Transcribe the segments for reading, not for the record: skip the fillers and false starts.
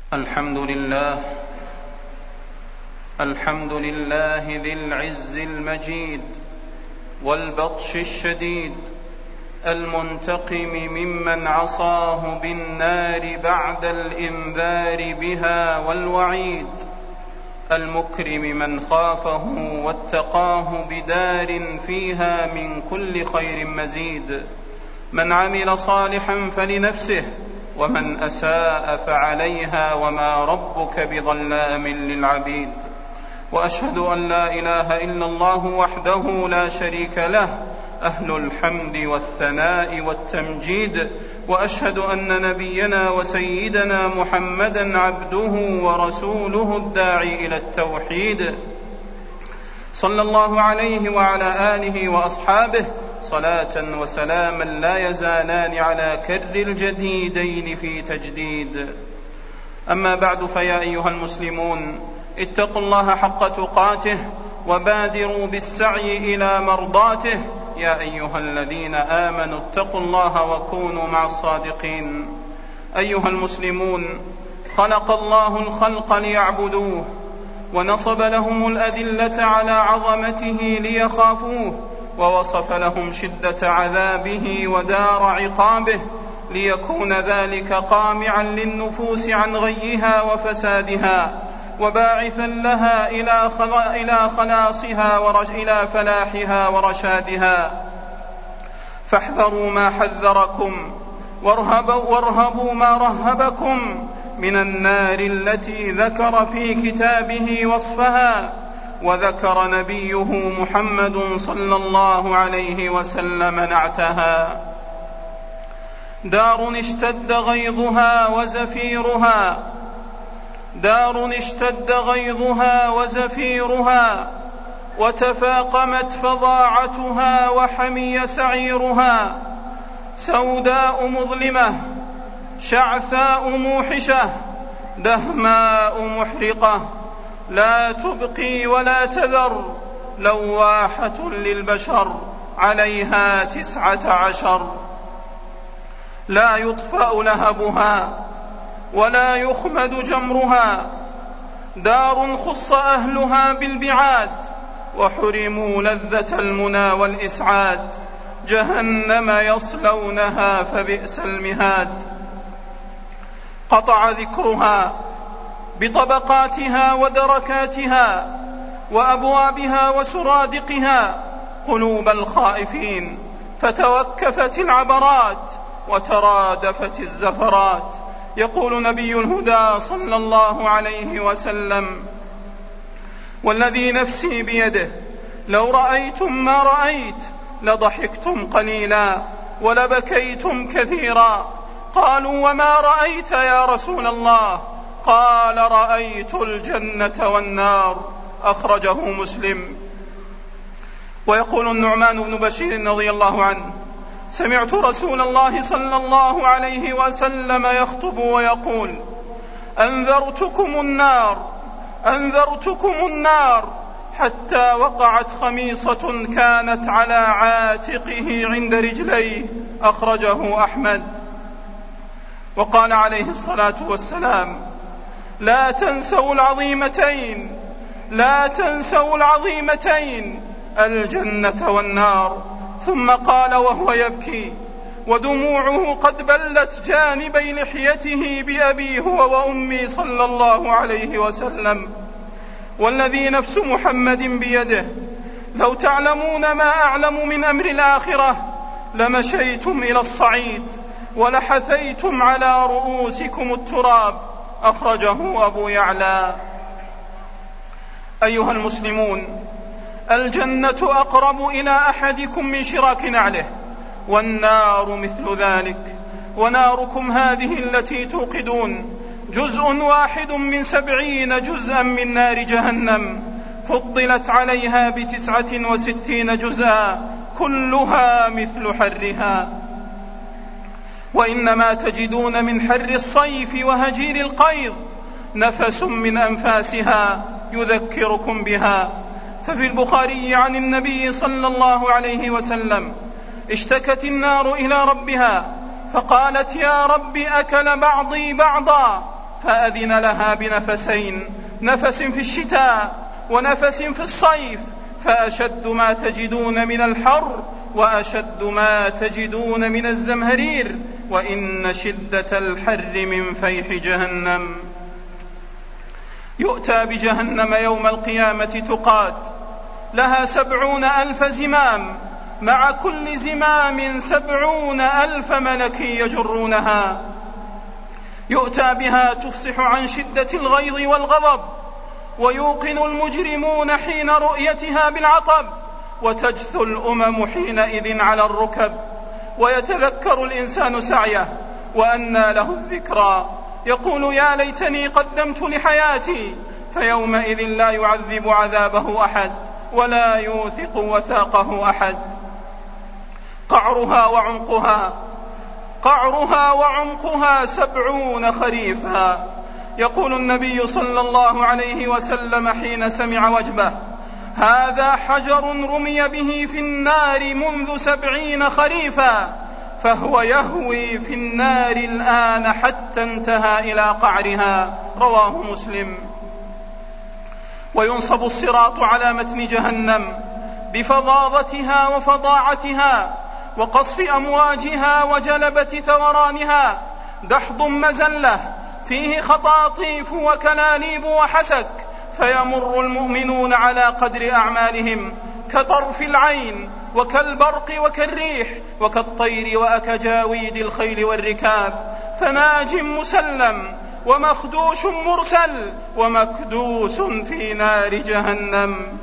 الحمد لله ذي العز المجيد والبطش الشديد، المنتقم ممن عصاه بالنار بعد الإنذار بها والوعيد، المكرم من خافه واتقاه بدار فيها من كل خير مزيد، من عمل صالحا فلنفسه ومن أساء فعليها وما ربك بظلام للعبيد. وأشهد أن لا إله إلا الله وحده لا شريك له، أهل الحمد والثناء والتمجيد، وأشهد أن نبينا وسيدنا محمدا عبده ورسوله الداعي إلى التوحيد، صلى الله عليه وعلى آله وأصحابه صلاة وسلاما لا يزالان على كر الجديدين في تجديد. أما بعد، فيا أيها المسلمون، اتقوا الله حق تقاته وبادروا بالسعي إلى مرضاته. يا أيها الذين آمنوا اتقوا الله وكونوا مع الصادقين. أيها المسلمون، خلق الله الخلق ليعبدوه، ونصب لهم الأدلة على عظمته ليخافوه، ووصف لهم شدة عذابه ودار عقابه، ليكون ذلك قامعا للنفوس عن غيها وفسادها، وباعثا لها إلى خلاصها إلى فلاحها ورشادها. فاحذروا ما حذركم، وارهبوا ما رهبكم من النار التي ذكر في كتابه وصفها، وذكر نبيه محمد صلى الله عليه وسلم نعتها: دار اشتد غيظها وزفيرها، وتفاقمت فظاعتها وحمي سعيرها، سوداء مظلمة، شعثاء موحشة، دهماء محرقة، لا تبقي ولا تذر، لواحة للبشر، عليها 19، لا يطفأ لهبها ولا يخمد جمرها، دار خص أهلها بالبعاد، وحرموا لذة المنى والإسعاد، جهنم يصلونها فبئس المهاد. قطع ذكرها بطبقاتها ودركاتها وأبوابها وسرادقها قلوب الخائفين، فتوكفت العبرات وترادفت الزفرات. يقول نبي الهدى صلى الله عليه وسلم: والذي نفسي بيده لو رأيتم ما رأيت لضحكتم قليلا ولبكيتم كثيرا. قالوا: وما رأيت يا رسول الله؟ قال: رأيت الجنة والنار. أخرجه مسلم. ويقول النعمان بن بشير رضي الله عنه: سمعت رسول الله صلى الله عليه وسلم يخطب ويقول: أنذرتكم النار، حتى وقعت خميصة كانت على عاتقه عند رجليه. أخرجه أحمد. وقال عليه الصلاة والسلام: لا تنسوا العظيمتين، الجنة والنار. ثم قال وهو يبكي ودموعه قد بلت جانبي لحيته: بأبي هو وأمي صلى الله عليه وسلم، والذي نفس محمد بيده، لو تعلمون ما أعلم من أمر الآخرة لمشيتم إلى الصعيد ولحثيتم على رؤوسكم التراب. أخرجه أبو يعلى. أيها المسلمون، الجنة أقرب إلى أحدكم من شراك نعله، والنار مثل ذلك. وناركم هذه التي توقدون جزء واحد من 70 جزءا من نار جهنم، فضلت عليها ب69 جزءا، كلها مثل حرها. وإنما تجدون من حر الصيف وهجير القيظ نفس من أنفاسها يذكركم بها. ففي البخاري عن النبي صلى الله عليه وسلم: اشتكت النار إلى ربها فقالت: يا رب أكل بعضي بعضا، فأذن لها بنفسين، نفس في الشتاء ونفس في الصيف، فأشد ما تجدون من الحر وأشد ما تجدون من الزمهرير، وإن شدة الحر من فيح جهنم. يؤتى بجهنم يوم القيامة تقاد، لها 70,000 زمام، مع كل زمام 70,000 ملك يجرونها. يؤتى بها تفصح عن شدة الغيظ والغضب، ويوقن المجرمون حين رؤيتها بالعطب، وتجثو الأمم حينئذ على الركب، ويتذكر الإنسان سعيه وأنى له الذكرى، يقول يا ليتني قدمت لحياتي، فيومئذ لا يعذب عذابه أحد ولا يوثق وثاقه أحد. قعرها وعمقها 70 خريفا. يقول النبي صلى الله عليه وسلم حين سمع وجبه: هذا حجر رمي به في النار منذ 70 خريفا، فهو يهوي في النار الآن حتى انتهى إلى قعرها. رواه مسلم. وينصب الصراط على متن جهنم بفظاظتها وفظاعتها وقصف أمواجها وجلبة ثورانها، دحض مزلة فيه خطاطيف وكلاليب وحسك، فيمر المؤمنون على قدر أعمالهم، كطرف العين وكالبرق وكالريح وكالطير وأكجاويد الخيل والركاب، فناج مسلم ومخدوش مرسل ومكدوس في نار جهنم.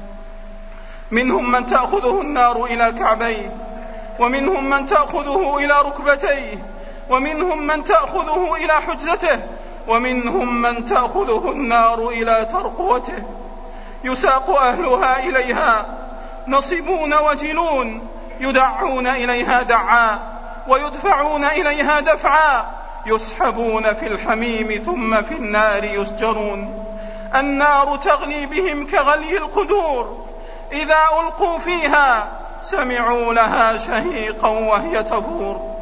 منهم من تأخذه النار إلى كعبيه، ومنهم من تأخذه إلى ركبتيه، ومنهم من تأخذه إلى حجزته، ومنهم من تأخذه النار إلى ترقوته. يساق أهلها إليها نصبون وجلون، يدعون إليها دعا ويدفعون إليها دفعا، يسحبون في الحميم ثم في النار يسجرون. النار تغلي بهم كغلي القدور، إذا ألقوا فيها سمعوا لها شهيقا وهي تفور.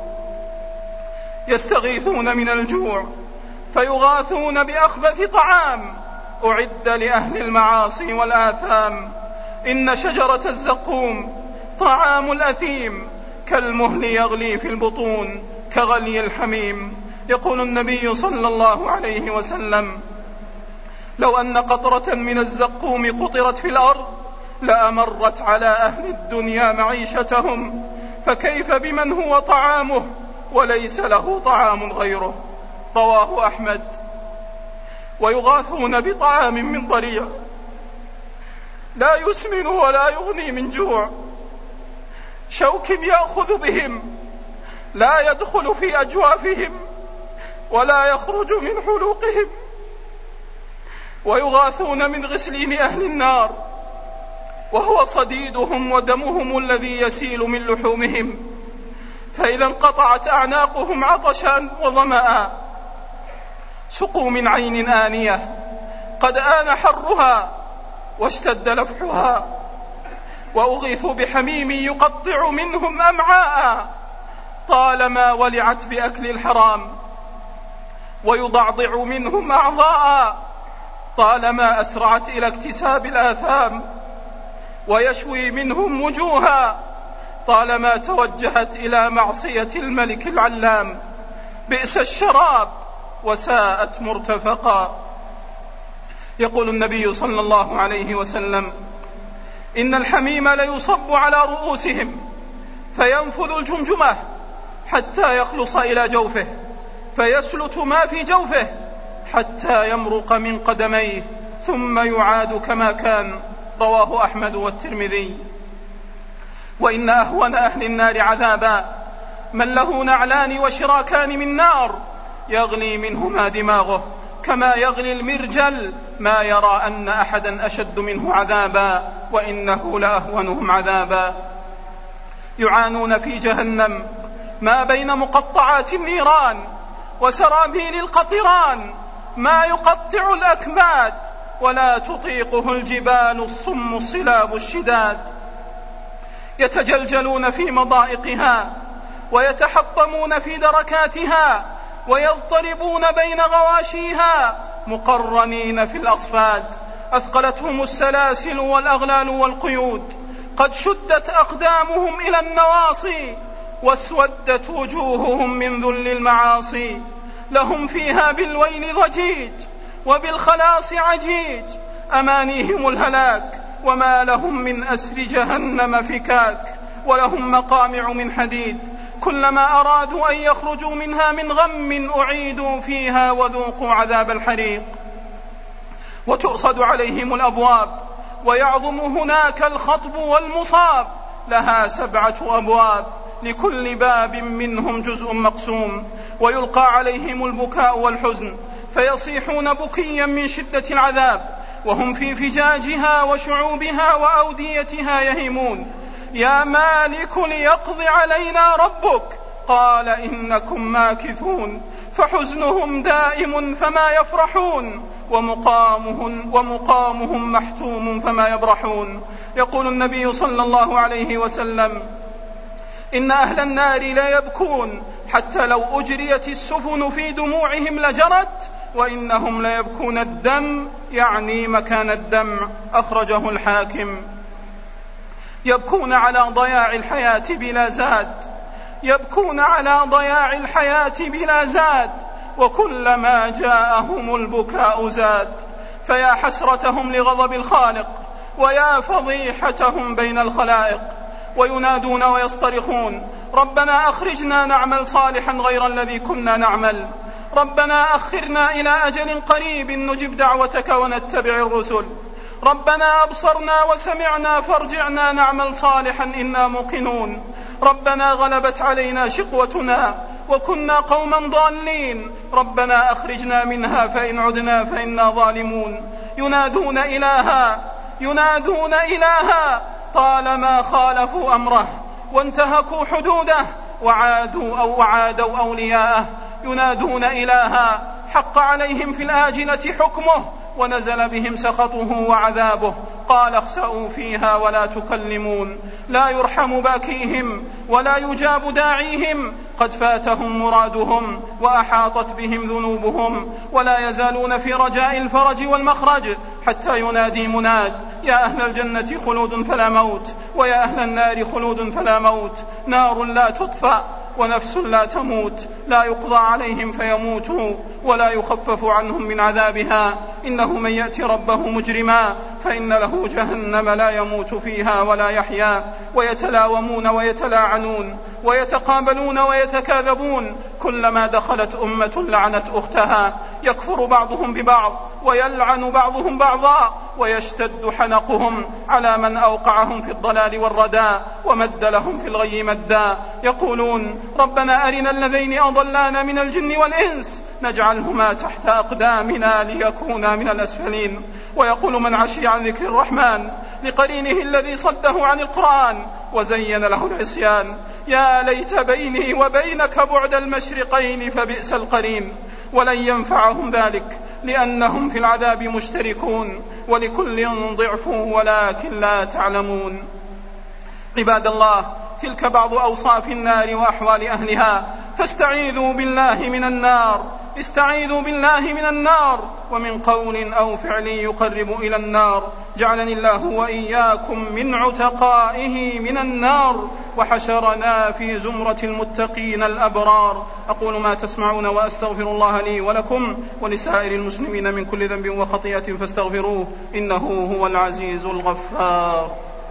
يستغيثون من الجوع فيغاثون بأخبث طعام أعد لأهل المعاصي والآثام. إن شجرة الزقوم طعام الأثيم، كالمهل يغلي في البطون كغلي الحميم. يقول النبي صلى الله عليه وسلم: لو أن قطرة من الزقوم قطرت في الأرض لأمرت على أهل الدنيا معيشتهم، فكيف بمن هو طعامه وليس له طعام غيره. رواه أحمد. ويغاثون بطعام من ضريع لا يسمن ولا يغني من جوع، شوك يأخذ بهم لا يدخل في أجوافهم ولا يخرج من حلوقهم. ويغاثون من غسلين أهل النار، وهو صديدهم ودمهم الذي يسيل من لحومهم، فإذا انقطعت أعناقهم عطشا وظمأ سقوا من عين آنية قد آن حرها واشتد لفحها، وأغيثوا بحميم يقطع منهم أمعاء طالما ولعت بأكل الحرام، ويضعضع منهم أعضاء طالما أسرعت إلى اكتساب الآثام، ويشوي منهم وجوها طالما توجهت إلى معصية الملك العلام. بئس الشراب وساءت مرتفقا. يقول النبي صلى الله عليه وسلم: إن الحميم ليصب على رؤوسهم فينفذ الجمجمة حتى يخلص إلى جوفه، فيسلت ما في جوفه حتى يمرق من قدميه ثم يعاد كما كان. رواه أحمد والترمذي. وإن أهون أهل النار عذابا من له نعلان وشراكان من نار يغلي منهما دماغه كما يغلي المرجل، ما يرى أن أحدا أشد منه عذابا وإنه لأهونهم عذابا. يعانون في جهنم ما بين مقطعات النيران وسرابيل القطران، ما يقطع الأكباد ولا تطيقه الجبال الصم الصلاب الشداد. يتجلجلون في مضائقها ويتحطمون في دركاتها ويضطربون بين غواشيها مقرنين في الأصفاد، أثقلتهم السلاسل والأغلال والقيود، قد شدت أقدامهم إلى النواصي، واسودت وجوههم من ذل المعاصي، لهم فيها بالويل ضجيج وبالخلاص عجيج، أمانيهم الهلاك وما لهم من أسر جهنم فكاك، ولهم مقامع من حديد، كلما أرادوا أن يخرجوا منها من غم أعيدوا فيها وذوقوا عذاب الحريق. وتؤصد عليهم الأبواب ويعظم هناك الخطب والمصاب، لها 7 أبواب لكل باب منهم جزء مقسوم، ويلقى عليهم البكاء والحزن فيصيحون بكيا من شدة العذاب، وهم في فجاجها وشعوبها وأوديتها يهيمون: يا مالك ليقض علينا ربك، قال إنكم ماكثون. فحزنهم دائم فما يفرحون، ومقامهم محتوم فما يبرحون. يقول النبي صلى الله عليه وسلم: إن أهل النار لا يبكون حتى لو أجريت السفن في دموعهم لجرت، وإنهم لا يبكون الدم، يعني مكان الدمع، أخرجه الحاكم. يبكون على ضياع الحياة بلا زاد، يبكون على ضياع الحياة بلا زاد، وكلما جاءهم البكاء زاد. فيا حسرتهم لغضب الخالق، ويا فضيحتهم بين الخلائق. وينادون ويصطرخون: ربنا أخرجنا نعمل صالحا غير الذي كنا نعمل، ربنا أخرنا إلى أجل قريب نجب دعوتك ونتبع الرسل، ربنا أبصرنا وسمعنا فارجعنا نعمل صالحا إنا موقنون، ربنا غلبت علينا شقوتنا وكنا قوما ضالين، ربنا أخرجنا منها فإن عدنا فإنا ظالمون. ينادون إلها طالما خالفوا أمره وانتهكوا حدوده وعادوا أولياءه، ينادون إلها حق عليهم في الآجلة حكمه ونزل بهم سخطه وعذابه، قال اخسئوا فيها ولا تكلمون، لا يرحم باكيهم ولا يجاب داعيهم، قد فاتهم مرادهم وأحاطت بهم ذنوبهم، ولا يزالون في رجاء الفرج والمخرج حتى ينادي مناد: يا أهل الجنة خلود فلا موت، ويا أهل النار خلود فلا موت، نار لا تطفأ ونفس لا تموت، لا يقضى عليهم فيموتوا ولا يخفف عنهم من عذابها، إنه من يأتي ربه مجرما فإن له جهنم لا يموت فيها ولا يحيا. ويتلاومون ويتلاعنون ويتقابلون ويتكاذبون، كلما دخلت أمة لعنت أختها، يكفر بعضهم ببعض ويلعن بعضهم بعضا، ويشتد حنقهم على من أوقعهم في الضلال والردى ومد لهم في الغي مدا، يقولون: ربنا أرنا الذين أضلانا من الجن والإنس نجعلهما تحت أقدامنا ليكونا من الأسفلين. ويقول من عشي عن ذكر الرحمن لقرينه الذي صده عن القرآن وزين له العصيان: يا ليت بيني وبينك بعد المشرقين فبئس القرين. ولن ينفعهم ذلك لأنهم في العذاب مشتركون، ولكل ضعف ولكن لا تعلمون. عباد الله، تلك بعض أوصاف النار وأحوال أهلها، فاستعيذوا بالله من النار، استعيذوا بالله من النار ومن قول أو فعل يقرب إلى النار. جعلني الله وإياكم من عتقائه من النار، وحشرنا في زمرة المتقين الأبرار. أقول ما تسمعون وأستغفر الله لي ولكم ولسائر المسلمين من كل ذنب وخطيئة فاستغفروه إنه هو العزيز الغفار.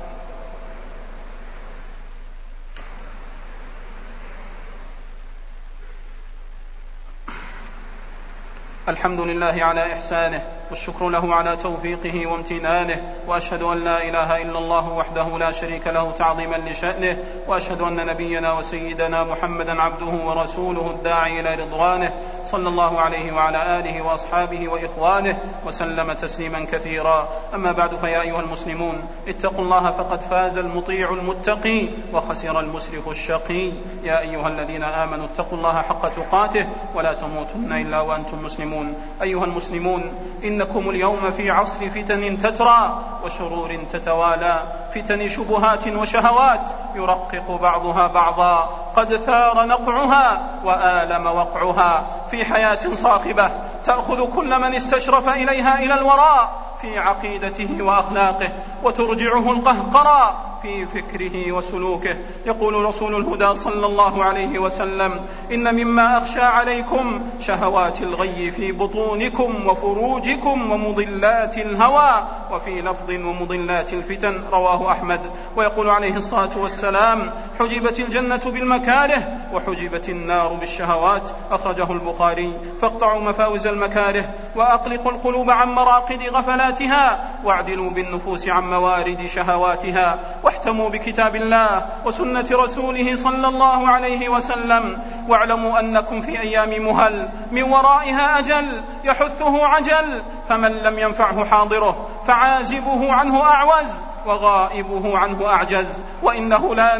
الحمد لله على إحسانه، والشكر له على توفيقه وامتنانه، وأشهد أن لا إله إلا الله وحده لا شريك له تعظيما لشأنه، وأشهد أن نبينا وسيدنا محمدا عبده ورسوله الداعي إلى رضوانه، صلى الله عليه وعلى آله وأصحابه وإخوانه وسلم تسليما كثيرا. أما بعد، فيا أيها المسلمون، اتقوا الله فقد فاز المطيع المتقي وخسر المسرف الشقي. يا أيها الذين آمنوا اتقوا الله حق تقاته ولا تموتن إلا وأنتم مسلمون. أيها المسلمون، إنكم اليوم في عصر فتن تترى وشرور تتوالى، فتن شبهات وشهوات يرقق بعضها بعضا قد ثار نقعها وآلم وقعها في حياة صاخبة تأخذ كل من استشرف إليها إلى الوراء في عقيدته وأخلاقه وترجعه القهقرى في فكره وسلوكه. يقول رسول الهدى صلى الله عليه وسلم: إن مما أخشى عليكم شهوات الغي في بطونكم وفروجكم ومضلات الهوى، وفي لفظ ومضلات الفتن، رواه أحمد. ويقول عليه الصلاة والسلام: حجبت الجنة بالمكاره وحجبت النار بالشهوات، أخرجه البخاري. فاقطعوا مفاوز المكاره وأقلقوا القلوب عن مراقد غفلاتها، واعدلوا بالنفوس عن موارد شهواتها، واحتموا بكتاب الله وسنة رسوله صلى الله عليه وسلم، واعلموا أنكم في أيام مهل من ورائها أجل يحثه عجل، فمن لم ينفعه حاضره فعازبه عنه أعوز وغائبه عنه أعجز، وإنه لا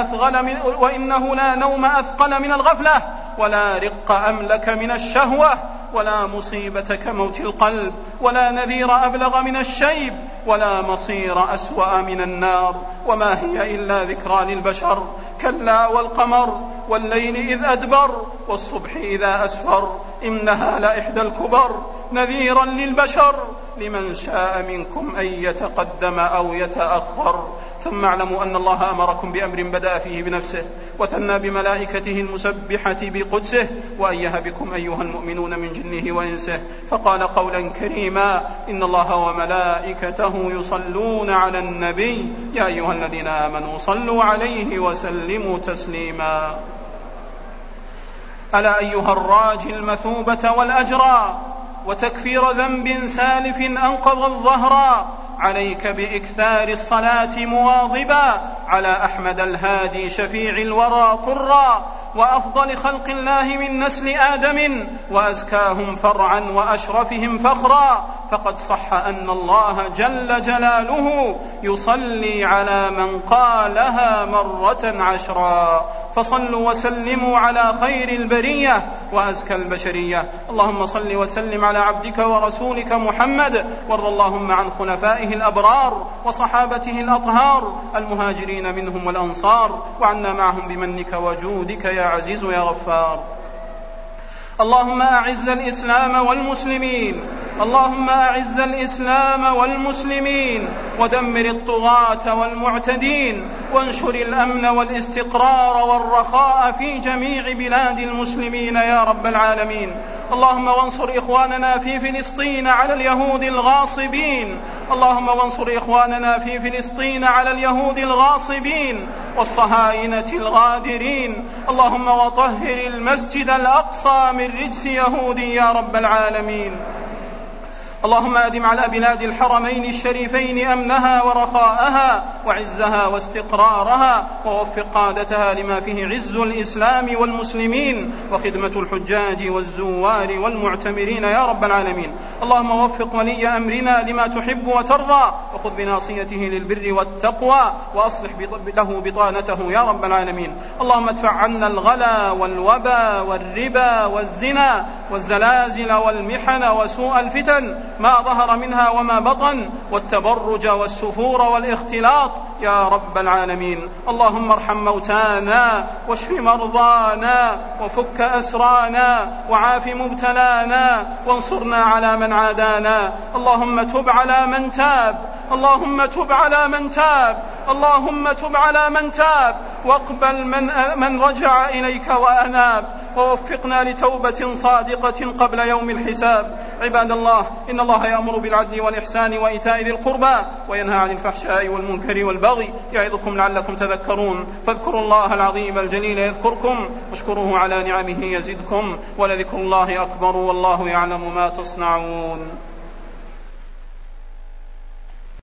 نوم أثقل من الغفلة، ولا رق أملك من الشهوة، ولا مصيبة كموت القلب، ولا نذير أبلغ من الشيب، ولا مصير أسوأ من النار، وما هي إلا ذكرى للبشر. كلا والقمر والليل إذ أدبر والصبح إذا أسفر، إنها لإحدى الكبر، نذيرا للبشر لمن شاء منكم أن يتقدم أو يتأخر. ثم اعلموا أن الله أمركم بأمر بدأ فيه بنفسه وثنى بملائكته المسبحة بقدسه، وأيه بكم أيها المؤمنون من جنه وإنسه، فقال قولا كريما: إن الله وملائكته يصلون على النبي يا أيها الذين آمنوا صلوا عليه وسلموا تسليما. ألا أيها الراجي المثوبة والأجرى وتكفير ذنب سالف أنقض الظهر، عليك بإكثار الصلاة مواظبا على أحمد الهادي شفيع الورى قرا، وأفضل خلق الله من نسل آدم، وأزكاهم فرعا وأشرفهم فخرا، فقد صح أن الله جل جلاله يصلي على من قالها مرة عشرا. فصلوا وسلموا على خير البرية وأزكى البشرية. اللهم صل وسلم على عبدك ورسولك محمد، وارض اللهم عن خلفائه الأبرار وصحابته الأطهار المهاجرين منهم والأنصار، وعنا معهم بمنك وجودك يا عزيز يا غفار. اللهم أعز الإسلام والمسلمين، اللهم أعز الإسلام والمسلمين، ودمر الطغاة والمعتدين، وانشر الأمن والاستقرار والرخاء في جميع بلاد المسلمين يا رب العالمين. اللهم وانصر إخواننا في فلسطين على اليهود الغاصبين، اللهم وانصر إخواننا في فلسطين على اليهود الغاصبين والصهاينة الغادرين. اللهم وطهر المسجد الأقصى من رجس يهودي يا رب العالمين. اللهم أدم على بلاد الحرمين الشريفين أمنها ورخاءها وعزها واستقرارها، ووفق قادتها لما فيه عز الإسلام والمسلمين وخدمة الحجاج والزوار والمعتمرين يا رب العالمين. اللهم وفق ولي أمرنا لما تحب وترضى، وخذ بناصيته للبر والتقوى، وأصلح له بطانته يا رب العالمين. اللهم ادفع عنا الغلا والوبا والربا والزنا والزلازل والمحن وسوء الفتن ما ظهر منها وما بطن، والتبرج والسفور والاختلاط يا رب العالمين. اللهم ارحم موتانا واشف مرضانا وفك أسرانا وعاف مبتلانا، وانصرنا على من عادانا. اللهم تب على من تاب، اللهم تب على من تاب، اللهم تب على من تاب، واقبل من رجع إليك وأناب، ووفقنا لتوبة صادقة قبل يوم الحساب. عباد الله، إن الله يأمر بالعدل والإحسان وإيتاء ذي القربى وينهى عن الفحشاء والمنكر والبغي، يعظكم لعلكم تذكرون. فاذكروا الله العظيم الجليل يذكركم، واشكروه على نعمه يزدكم، ولذكر الله أكبر، والله يعلم ما تصنعون.